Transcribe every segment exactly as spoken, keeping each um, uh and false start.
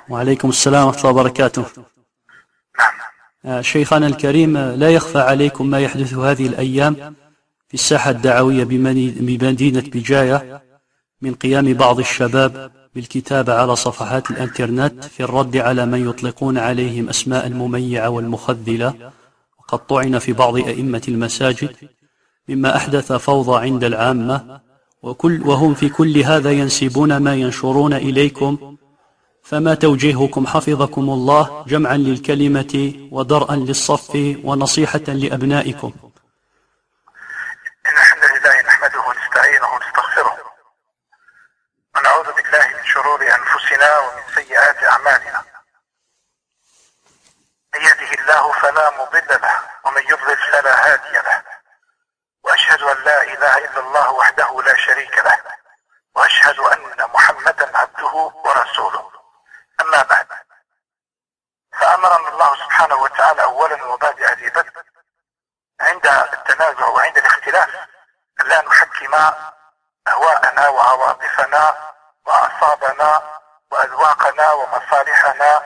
وعليكم السلام ورحمة الله وبركاته. شيخنا الكريم، لا يخفى عليكم ما يحدث هذه الأيام في الساحة الدعوية بمدينة بجاية من قيام بعض الشباب بالكتابة على صفحات الانترنت في الرد على من يطلقون عليهم أسماء المميعة والمخذلة، وقد طعن في بعض أئمة المساجد، مما أحدث فوضى عند العامة، وكل وهم في كل هذا ينسبون ما ينشرون إليكم، فما توجيهكم حفظكم الله جمعا للكلمة ودرءا للصف ونصيحة لأبنائكم؟ إن الحمد لله نحمده ونستعينه ونستغفره ونعوذ بالله من شرور أنفسنا ومن سيئات أعمالنا. من يهده الله فلا مضل له ومن يضلل فلا هادي له، وأشهد أن لا إله إلا الله وحده لا شريك له، وأشهد أن محمدا عبده ورسوله. أما بعد، فأمرنا الله سبحانه وتعالى أولا وبعد هذه بدء عند التنازع وعند الاختلاف أن لا نحكم أهواءنا وعواطفنا وأعصابنا وأذواقنا ومصالحنا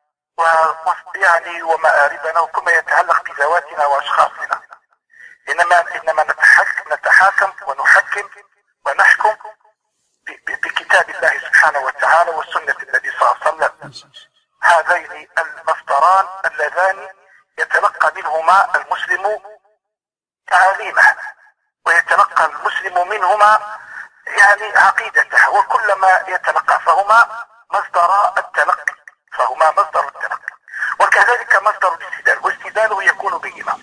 ويعني ومآربنا وكما يتعلق بذواتنا وأشخاصنا، إنما إنما نتحكم نتحاكم ونحكم ونحكم بكتاب الله سبحانه وتعالى وسنة النبي صلى الله عليه وسلم. هذين المصدران اللذان يتلقى منهما المسلم تعاليمه ويتلقى المسلم منهما يعني عقيدته، وكلما يتلقى فهما مصدر التلقي فهما مصدر التلقي، وكذلك مصدر الاستدلال، واستدلاله يكون بهما.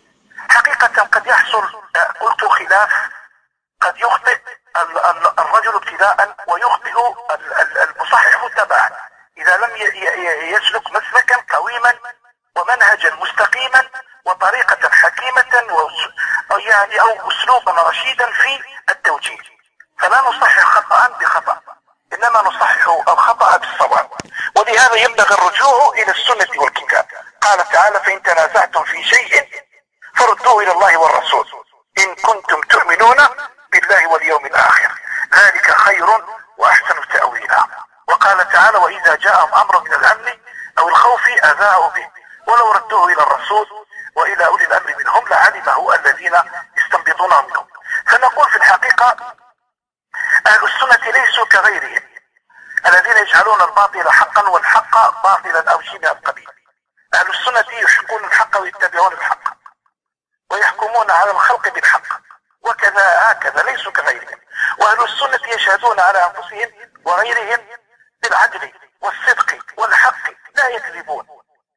حقيقة قد يحصل قلت خلاف، قد يخطئ الرجل ابتداء ويخطئ المصحح تبعا إذا لم يسلك مسلكا قويما ومنهجا مستقيما وطريقة حكيمة يعني أو أسلوبا رشيدا في التوجيه، فلا نصحح خطأ بخطأ، إنما نصحح الخطأ بالصواب. ولهذا ينبغي الرجوع إلى السنة والكتاب. قال تعالى: فإن تنازعتم في شيء فردوه إلى الله والرسول إن كنتم تؤمنون بالله واليوم الآخر، ذلك خير وأحسن تأويلا. وقال تعالى: وإذا جاءهم أمر من الأمن أو الخوف أذاعوا به ولو ردوه إلى الرسول وإلى أولي الأمر منهم لعلمه الذين يستنبطونه منهم. فنقول في الحقيقة أهل السنة ليسوا كغيرهم الذين يجعلون الباطل حقا والحق باطلا أو شيء من القبيل. أهل السنة يحقون الحق ويتبعون الحق ويحكمون على الخلق بالحق، وكذا هكذا ليسوا كغيرهم. وأهل السنة يشهدون على أنفسهم وغيرهم بالعدل والصدق والحق، لا يكذبون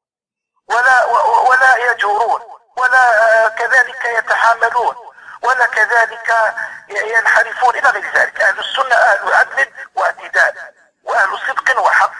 ولا ولا يجورون ولا كذلك يتحاملون ولا كذلك ينحرفون إلى غير ذلك. أهل السنة أهل عدل واعتدال وأهل صدق وحق،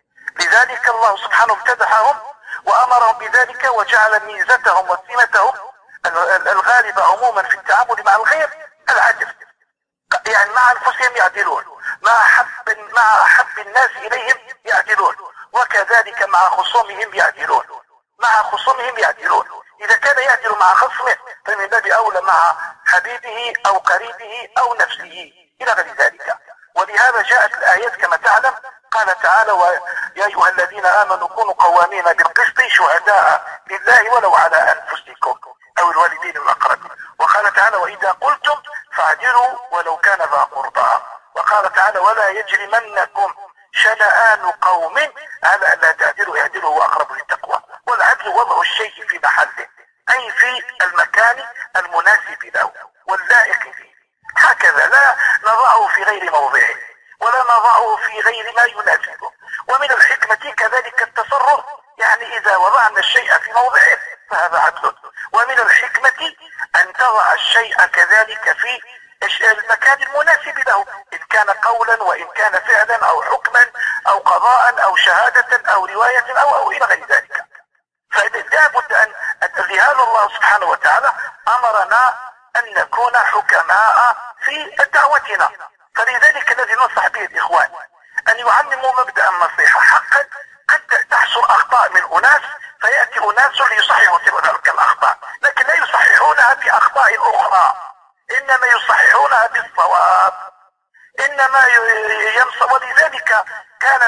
لذلك الله سبحانه امتدحهم وأمرهم بذلك وجعل ميزتهم وسمتهم الغالبة عموما في التعامل مع الغير العدل، يعني مع أنفسهم يعدلون، مع حب مع حب الناس إليهم يعدلون، وكذلك مع خصومهم يعدلون مع خصومهم يعدلون إذا كان يعدل مع خصمه فمن باب أولى مع حبيبه أو قريبه أو نفسه إلى غير ذلك. ولهذا جاءت الآيات كما تعلم. قال تعالى: يا أيها الذين آمنوا كونوا قوامين بالقسط شهداء لله ولو على أنفسكم أو الوالدين والأقربين. وقال تعالى: وإذا قلتم فاعدلوا ولو كان ذا قربى. وقال تعالى: ولا يجرمنكم شنآن قوم على ألا تعدلوا اعدلوا وأقرب للتقوى. والعدل وضع الشيء في محله، أي في المكان المناسب له واللائق فيه، هكذا لا نضعه في غير موضعه ولا نضعه في غير ما يناسبه. ومن الحكمة كذلك التصرف، يعني إذا وضعنا الشيء في موضعه فهذا عدل. ومن الحكمة أن تضع الشيء كذلك في المكان المناسب له، إن كان قولا وإن كان فعلا أو حكما أو قضاء أو شهادة أو رواية أو أو إلى غير ذلك. فلا بد أن لهذا الله سبحانه وتعالى أمرنا أن نكون حكماء في دعوتنا. فلذلك الذي ننصح به الإخوان أن يعمموا مبدأ النصيحة. حقا قد تحصل أخطاء من أناس فيأتي أناس ليصححوا تلك الأخطاء، لكن لا يصححونها بأخطاء أخرى، إنما يصححونها بالصواب، إنما ينصب. ولذلك كان مبدأ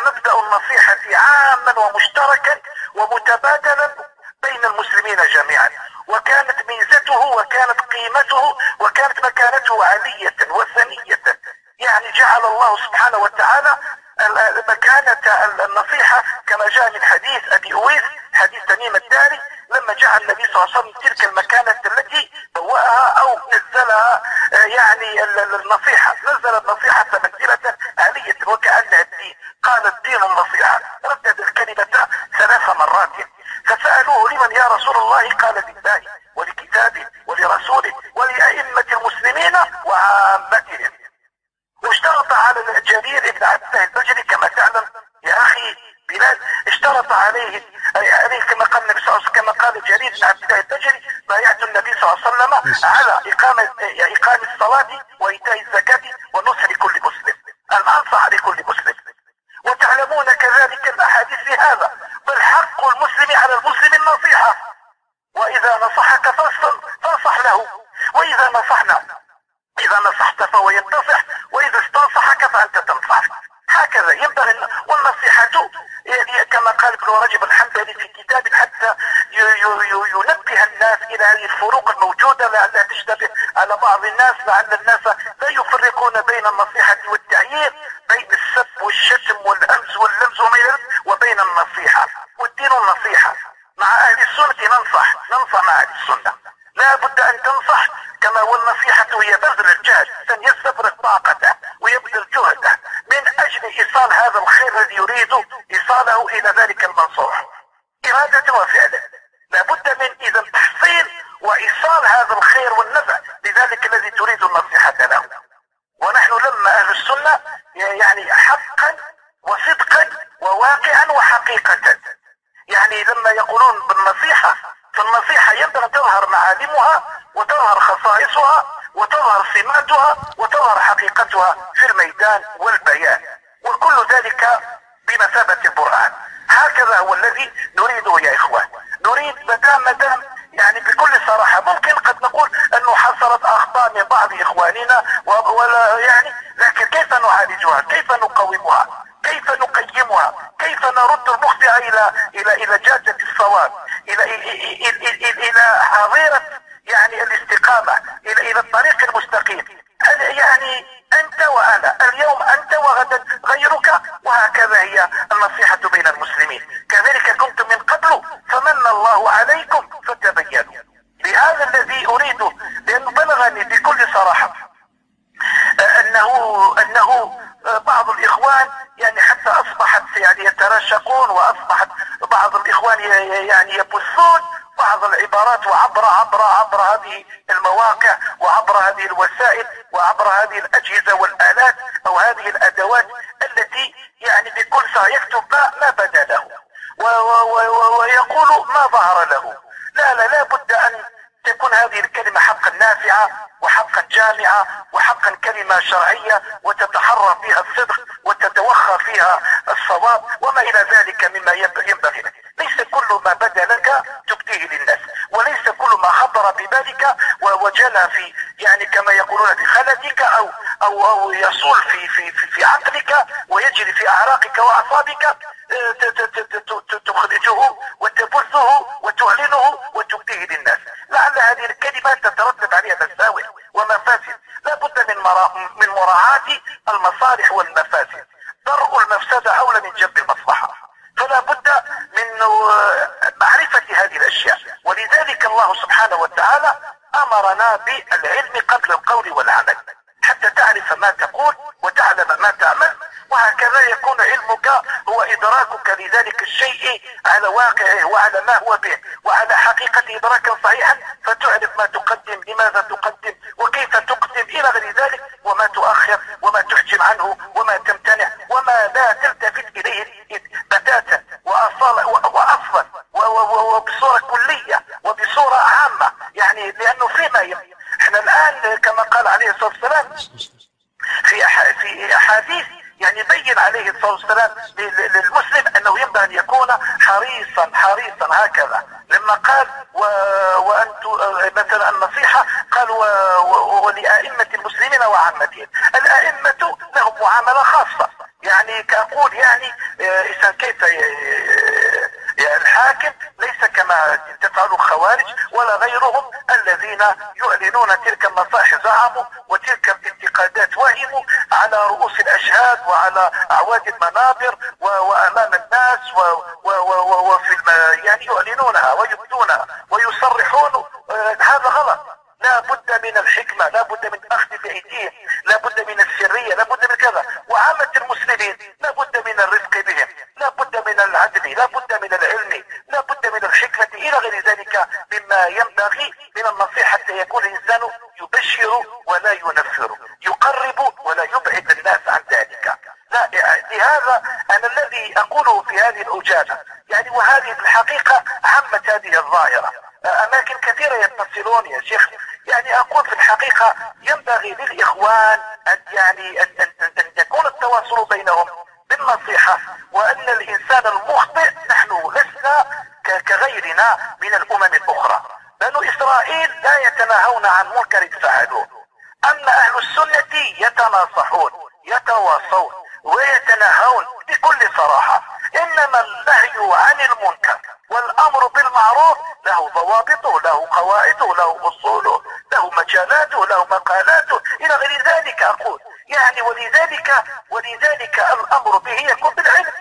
النصيحة عاما ومشتركا ومتبادلا بين المسلمين جميعا، وكانت ميزته وكانت قيمته وكانت مكانته عالية وثنية. يعني جعل الله سبحانه وتعالى مكانة النصيحة كما جاء من حديث أبي أويس، حديث تميم الداري، لما جعل النبي صلى الله عليه وسلم تلك المكانة التي بوأها أو نزلها يعني النصيحة، نزل النصيحة منزلة عالية وكأنها الدين. قال الدين النصيحة، ردد الكلمة ثلاث مرات. فسألوه لمن يا رسول الله؟ قال لله ولكتابه ولرسوله ولأئمة المسلمين وعامتهم. واشترط على جرير بن عبد الله البجلي كما تعلم يا أخي بلال، اشترط عليه عليه كما قال النبي صلى الله عليه وسلم، كما قال جرير بن عبد الله البجلي: بايعت النبي صلى الله عليه وسلم على إقامة إقام الصلاة وإيتاء الزكاة والنصح لكل مسلم، الأنصح لكل مسلم. وتعلمون كذلك الأحاديث في هذا، بل حق المسلم على المسلم النصيحة، وإذا نصحك فانصح له، وإذا نصحنا إذا نصحت فهو ينتصح، وإذا استنصحك فأنت تنصح. هكذا ينبغي. والنصيحة كما قال ابن رجب الحنبلي في كتاب حتى ينبه الناس إلى هذه الفروق الموجودة لعلها تشتبه على بعض الناس، لعل الناس لا يفرقون بين النصيحة والتعيير، بين السب والشتم والهمز واللمز وما يلد، وبين النصيحة. والدين النصيحة. مع أهل السنة ننصح ننصح مع أهل السنة، لا بد أن تنصح كما، والنصيحة هي بذل الجهد، أن يستفرغ طاقته ويبذل جهده من أجل إيصال هذا الخير الذي يريد إيصاله إلى ذلك المنصوح، إرادة وفعله. لا بد من إذا تحصيل وإيصال هذا الخير والنفع لذلك الذي تريد النصيحة له. ونحن لما أهل السنة يعني حقا وصدقا وواقعا وحقيقة، يعني لما يقولون بالنصيحة، فالنصيحة ينبغي أن تظهر معالمها وتظهر خصائصها وتظهر سماتها وتظهر حقيقتها في الميدان والبيان، وكل ذلك بمثابة البرهان. هكذا هو الذي نريده يا إخوان. نريد مدام مدام يعني بكل صراحة، ممكن قد نقول أنه حصلت أخطاء من بعض إخواننا ولا يعني، لكن كيف نعالجها؟ كيف نقومها؟ كيف نقيمها؟ كيف نرد المخطئ إلى إلى إلى جادة الصواب، إلى إلى إلى, إلى حظيرة يعني الاستقامة، إلى إلى الطريق المستقيم. يعني أنت وأنا، اليوم أنت وغدا غيرك، وهكذا هي النصيحة بين المسلمين. كذلك كنتم من قبل فمن الله عليكم فتبينوا. بهذا الذي أريده، لأنه بلغني بكل صراحة أنه أنه بعض الإخوان يعني حتى أصبحت يعني يتراشقون، وأصبحت بعض الإخوان يعني يبثون بعض العبارات وعبر عبر عبر هذه المواقع وعبر هذه الوسائل وعبر هذه الأجهزة والآلات أو هذه الأدوات التي يعني بكل ساعة يكتب ما, ما بدا له ويقول ما ظهر له. لا لا لا بد أن تكون هذه الكلمة حقا نافعة وحقا جامعة وحقا كلمة شرعية، وتتحرى فيها الصدق وتتوخى فيها الصواب وما إلى ذلك مما ينبغي لك. ليس كل ما بدا لك تبديه للناس، وليس كل ما خطر ببالك وجلى في يعني كما يقولون في خلدك أو أو أو يصول في في في, في عقلك ويجري في أعراقك وأعصابك تخرجه وتبثه وتعلنه وتبديه للناس. لعل هذه الكلمات تترتب عليها مساوئ ومفاسد. لا بد من من مراعاة المصالح والمفاسد. درء المفسدة أولى من جلب المصلحة، فلا بد من معرفة هذه الأشياء. ولذلك الله سبحانه وتعالى أمرنا بالعلم قبل القول والعمل، حتى تعرف ما تقول وتعلم ما تعمل، وهكذا يكون علمك هو إدراكك لذلك الشيء على واقعه وعلى ما هو به وعلى حقيقة إدراكا صحيحا، فتعرف ما تقدم، لماذا تقدم، وكيف تقدم إلى غير ذلك، وما تؤخر وما تحجم عنه وما تمتنع وما لا تلتفت إليه بتاتا وأصلا وأصلا وبصورة كلية وبصورة عامة. يعني لأنه فيما يم. احنا الآن كما قال عليه الصلاة والسلام في في أحاديث يعني بين عليه الصلاة والسلام للمسلم أنه ينبغي أن يكون حريصا حريصا هكذا. لما قال وأنت مثلا النصيحة قال ولأئمة المسلمين وعامتهم. الأئمة لهم معاملة خاصة، يعني كأقول يعني الإنسان كيف الحاكم ليس كما تفعل الخوارج ولا غيرهم الذين يعلنون تلك النصائح زعموا وتلك الانتقادات وهموا على رؤوس الأشهاد وعلى أعواد المنابر وأمام الناس وفي يعني يعلنونها ويبدونها ويصرحون. هذا غلط. لا بد من الحكمة، لا بد من الأخذ بأيديهم، لا بد من السرية، لا بد من كذا. وعامة المسلمين لا بد من الرفق بهم، لا بد من العدل، لا بد من العلم، لا بد من الحكمة إلى غير ذلك مما ينبغي من النصيحة حتى يكون الإنسان يبشر ولا ينفر، يقرب ولا يبعد الناس عن ذلك. لا، لهذا أنا الذي أقوله في هذه الأجابة يعني، وهذه بالحقيقة عمت هذه الظاهرة. أماكن كثيرة يتصلون يا شيخ، يعني أقول في الحقيقة ينبغي للإخوان أن يعني أن, أن, أن يكون التواصل بينهم بالنصيحة، وأن الإنسان المخطئ نحن لسنا كغيرنا من الأمم الأخرى. بنو إسرائيل لا يتناهون عن منكر فعلوه، أما أهل السنة يتناصحون يتواصون ويتناهون بكل صراحة. إنما النهي عن المنكر والأمر بالمعروف له ضوابطه، له قواعده، له أصوله، له مجالاته، له مقالاته إلى غير ذلك. أقول يعني ولذلك ولذلك الأمر به يكون بالعلم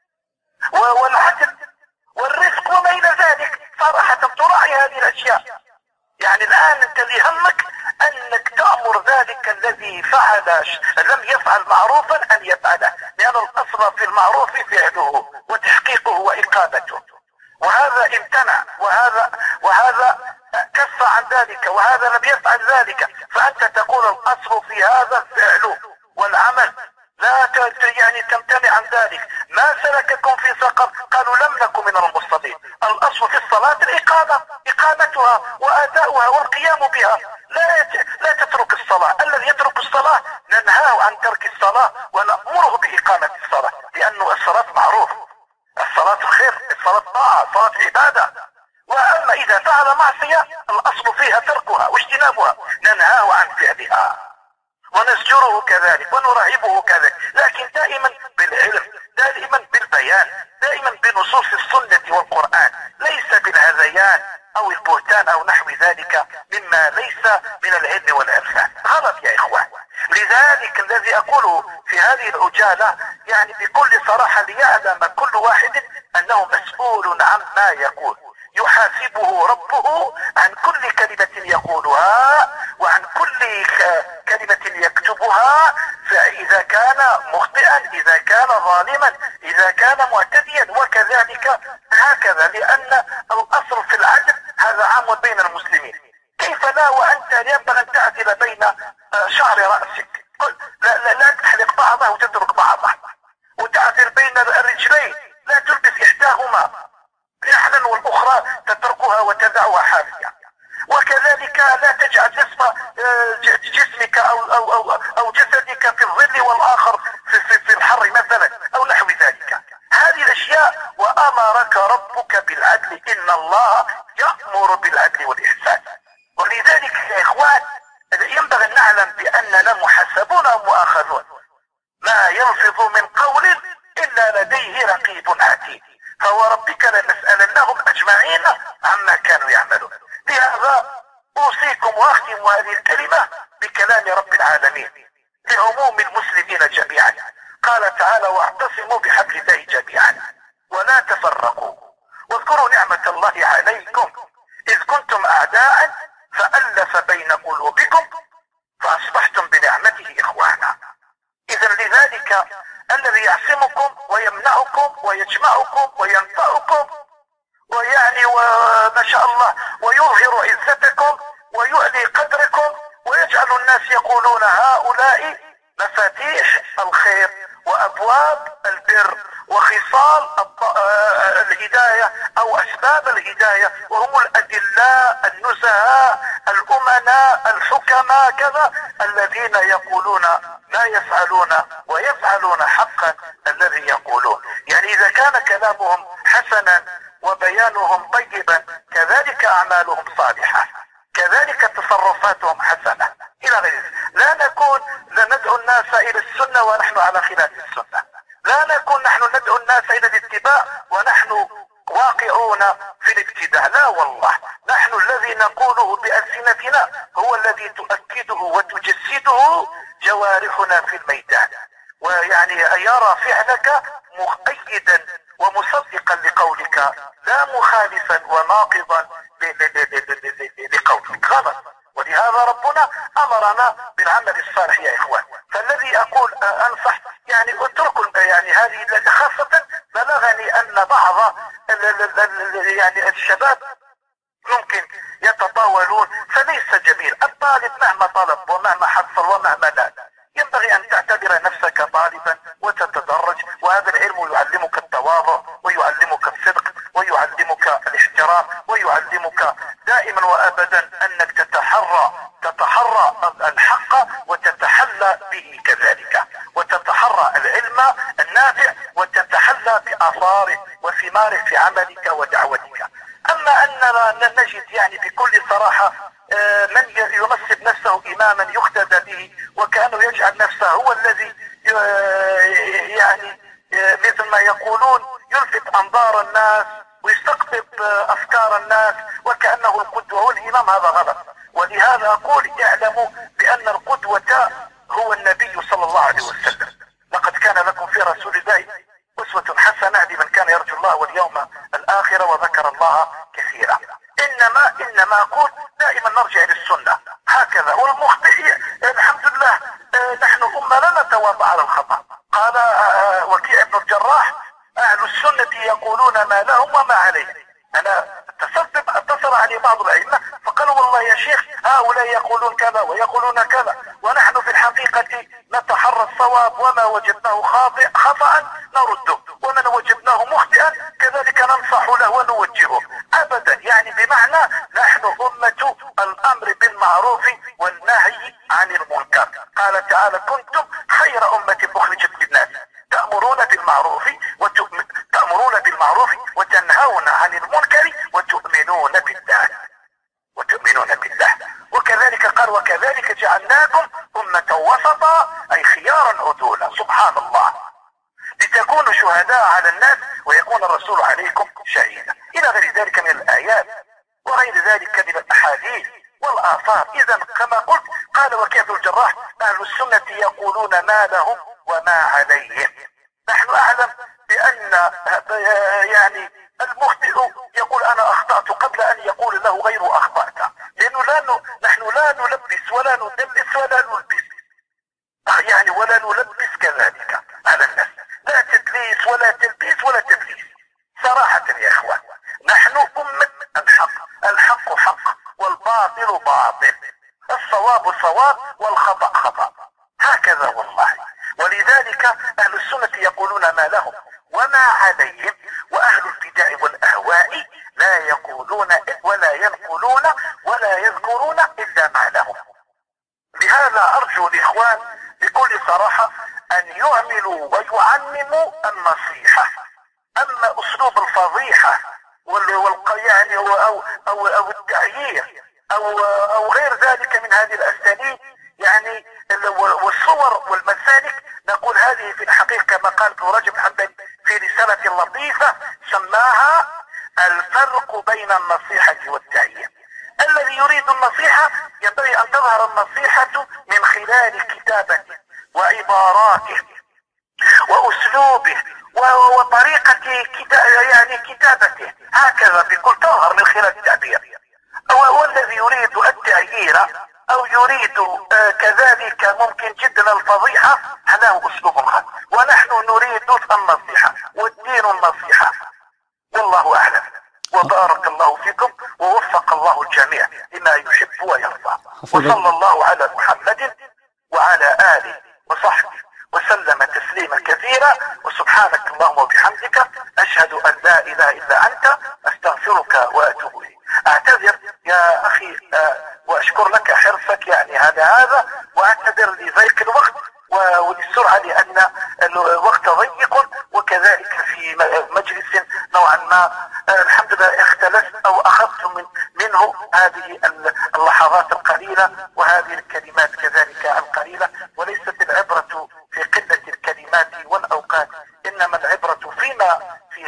والعدل والرفق وما إلى ذلك. صراحة تراعي هذه الأشياء. يعني الآن أنت اللي همك أنك تأمر ذلك الذي فعل لم يفعل معروفا أن يفعله، لأن الأصل في المعروف فعله وتحقيقه وإقامته، وهذا امتنع وهذا وهذا كف عن ذلك وهذا لم يفعل ذلك، فأنت تقول الأصل في هذا الفعل والعمل، لا يعني تمتنع عن ذلك. ما سلككم في سقر؟ قالوا لم نكن من المصلين. الأصل في الصلاة الإقامة، إقامتها وأداؤها والقيام بها. لا لا تترك الصلاة. الذي يترك الصلاة ننهاه عن ترك الصلاة ونأمره بإقامة الصلاة، لأن الصلاة معروف، الصلاة خير، الصلاة طاعة، الصلاة عبادة. وأما إذا فعل معصية الأصل فيها تركها واجتنابها، ننهاه عن فعلها ونزجره كذلك ونرعبه كذلك، لكن دائما بالعلم، دائما بالبيان، دائما بنصوص السنة والقرآن، ليس بالهذيان أو البهتان أو نحو ذلك مما ليس من العلم والعرفان. غلط يا إخوان. لذلك الذي أقوله في هذه العجالة يعني بكل صراحة ليعلم كل واحد أنه مسؤول عما يقول، يحاسبه ربه عن كل كلمة يقولها وعن كل كلمة يكتبها، فإذا كان مخطئا، إذا كان ظالما، إذا كان معتديا، وكذلك هكذا، لأن الأصل في العدل هذا عام بين المسلمين. كيف لا وأنت ينبغي أن تعدل بين شعر رأسك، لا, لا, لا تحلق بعضها وتترك بعضها، وتعدل بين الرجلين، لا تلبس إحداهما رحلا والأخرى تتركها وتدعها حافية، وكذلك لا تجعل جسم جسمك أو, أو, أو, أو جسدك في الظل والآخر في, في, في الحر مثلا أو نحو ذلك. هذه الأشياء. وأمرك ربك بالعدل، إن الله يأمر بالعدل والإحسان. ولذلك يا إخوان ينبغي أن نعلم بأننا محاسبون ومؤاخذون، ما يلفظ من قول إلا لديه رقيب عتيد، فوربك لنسألنهم أجمعين عما كانوا يعملون. لهذا أوصيكم وأختم هذه الكلمة بكلام رب العالمين لعموم المسلمين جميعا. قال تعالى: واعتصموا بحبل الله جميعا ولا تفرقوا واذكروا نعمة الله عليكم إذ كنتم أعداء فألف بين قلوبكم فأصبحتم بنعمته إخوانا. إذا لذلك الذي يعصمكم ويمنعكم ويجمعكم وينفعكم ويعني وما شاء الله ويظهر عزتكم ويعلي قدركم ويجعل الناس يقولون هؤلاء مفاتيح الخير وأبواب البر وخصال الهداية أو أسباب الهداية، وهم الأدلاء النزهاء الأمناء الحكماء كذا الذين يقولون ما يفعلون ويفعلون حقا الذي يقولون. يعني إذا كان كلامهم حسنا وبيانهم طيبا كذلك أعمالهم صالحة، كذلك تصرفاتهم حسنة إلى غير ذلك. لا نكون ندعو الناس إلى السنة ونحن على خلاف السنة، لا نكون نحن ندعو الناس إلى الاتباع ونحن واقعون في الابتداع. لا والله، نحن الذي نقوله بألسنتنا هو الذي تؤكده وتجسده جوارحنا في الميدان، ويعني يرى فعلك مؤيدا ومصدقا لقولك لا مخالفا وناقضا لقولك. غلط. ولهذا ربنا امرنا بالعمل الصالح يا اخوان. فالذي اقول انصح يعني اتركوا يعني هذه، خاصة بلغني ان بعض يعني الشباب ممكن يتطاولون، فليس جميل. الطالب مهما طلب ومهما حصل ومهما لا، ينبغي ان تعتبر نفسك طالبا وتتدرج، وهذا العلم يعلمك التواضع ويعلمك الصدق ويعلمك الاحترام ويعلمك دائما وابدا انك تتحرى تتحرى الحق وتتحلى به كذلك، وتتحرى العلم النافع وتتحلى باثاره وثماره في عملك ودعوتك. اما اننا نجد يعني بكل صراحة من ينصب نفسه اماما يقتدى به وكأنه يجعل نفسه هو الذي يعني مثل ما يقولون يلفت انظار الناس ويستقطب افكار الناس وكأنه القدوة والامام، هذا غلط. ولهذا اقول اعلموا بان القدوة هو النبي صلى الله عليه وسلم. لقد كان لكم في رسول الله اسوة حسنة لمن كان يرجو الله واليوم الاخر وذكر الله كثيرا. انما انما اقول دائما نرجع للسنة هكذا، والمخطئ الحمد لله نحن امة لا نتواضع على الخطأ. قال وكيع بن الجراح اهل السنة يقولون ما لهم وما عليهم. انا اتصلت اتصل علي بعض الائمة فقالوا والله يا شيخ هؤلاء يقولون كذا ويقولون كذا، ونحن في الحقيقة نتحرى الصواب، وما وجدناه خاطئ خطأ نرده، ومن وجدناه مخطئا كذلك ننصح له ونوجهه. ابدا، يعني بمعنى نحن امة الامر بالمعروف والنهي عن المنكر. قال تعالى كنتم خير امة اخرجت للناس تأمرون بالمعروف تأمرون بالمعروف وتنهون عن المنكر وتؤمنون بالله وتؤمنون بالله. وكذلك قال وكذلك جعلناكم أمة وسطا أي خيارا عدولا. سبحان الله، لتكونوا شهداء على الناس ويكون الرسول عليكم شهيدا، إلى غير ذلك من الآيات وغير ذلك من الأحاديث والآثار. إذا كما قلت قال وكيع بن الجراح أهل السنة يقولون ما لهم وما عليهم. نحن أعلم بأن يعني المخطئ يقول أنا أخطأت قبل أن يقول له غير أخطأت، لأنه لا ن... نحن لا نلبس ولا ندلس ولا نلبس، يعني ولا نلبس كذلك على الناس، لا تدليس ولا تلبيس ولا تدليس. صراحة يا إخوان نحن أمة الحق، الحق حق والباطل باطل، الصواب صواب والخطأ خطأ، هكذا والله. ولذلك أهل السنة يقولون ما لهم وما عليهم، وأهل البدع والأهواء لا يقولون ولا ينقلون ولا يذكرون إلا ما لهم. لهذا أرجو الإخوان بكل صراحة أن يعملوا ويعمموا النصيحة. أما أسلوب الفضيحة يعني أو, أو, أو, أو التعيير أو, أو غير ذلك من هذه الأساليب يعني والصور والمسالك، نقول هذه في الحقيقة كما قال ابن رجب الحنبلي في رسالة لطيفة سماها الفرق بين النصيحة والتعيير. الذي يريد النصيحة ينبغي أن تظهر النصيحة من خلال كتابته وعباراته وأسلوبه وطريقة كتا يعني كتابته، هكذا بكل تظهر من خلال التعبير. والذي يريد التعيير أو يريد آه كذلك ممكن جدا الفضيحة هذا أسلوب خاص، ونحن نريد النصيحة والدين النصيحة. والله أعلم، وبارك الله فيكم ووفق الله الجميع لما يحب ويرضى، وصلى الله على محمد وعلى آله وصحبه وسلم تسليما كثيرا. وسبحانك اللهم وبحمدك أشهد أن لا إله إلا أنت أستغفرك وأتوب إليك. أعتذر يا أخي آه وأشكر لك حرصك يعني هذا هذا وأعتذر لضيق الوقت وللسرعة لأن الوقت ضيق، وكذلك في مجلس نوعا ما آه الحمد لله اختلست أو أخذت من منه هذه اللحظات القليلة وهذه الكلمات كذلك القليلة. وليست العبرة في قلة الكلمات والأوقات، إنما العبرة فيما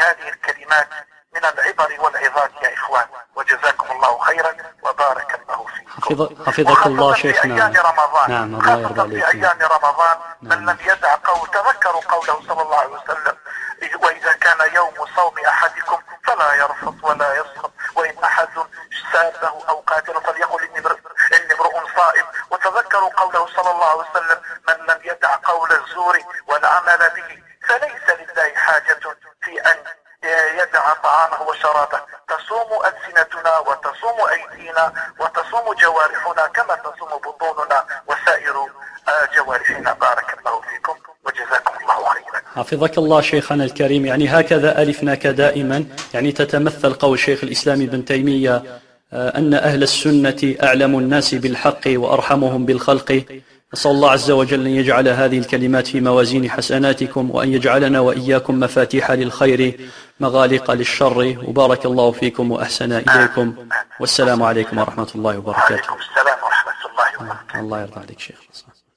هذه الكلمات من العبر والعظات يا إخوان، وجزاكم الله خيرا وبارك الله فيكم. حفظك الله شيخنا. في أيام رمضان، نعم الله يرضى عليك. في أيام رمضان من لم يدع قول، تذكروا قوله صلى الله عليه وسلم: وإذا كان يوم صوم أحدكم فلا يرفض ولا يصخب، وإن أحد سابه أو قاتل فليقل إني امرؤ صائم. وتذكروا قوله صلى الله عليه وسلم: من لم يدع قول الزور والعمل به فليس لله حاجة في أن يدع طعامه وشرابه. تصوم ألسنتنا وتصوم أيدينا وتصوم جوارحنا كما تصوم بطوننا وسائر جوارحنا. بارك الله فيكم وجزاكم الله خيرا. حفظك الله شيخنا الكريم. يعني هكذا ألفناك دائما، يعني تتمثل قول شيخ الإسلام ابن تيمية أن أهل السنة أعلم الناس بالحق وأرحمهم بالخلق. نسأل الله عز وجل أن يجعل هذه الكلمات في موازين حسناتكم، وأن يجعلنا وإياكم مفاتيح للخير مغالق للشر. وبارك الله فيكم وأحسن إليكم، والسلام عليكم ورحمة الله وبركاته. وعليكم السلام ورحمة الله وبركاته. الله يرضى عليك شيخ.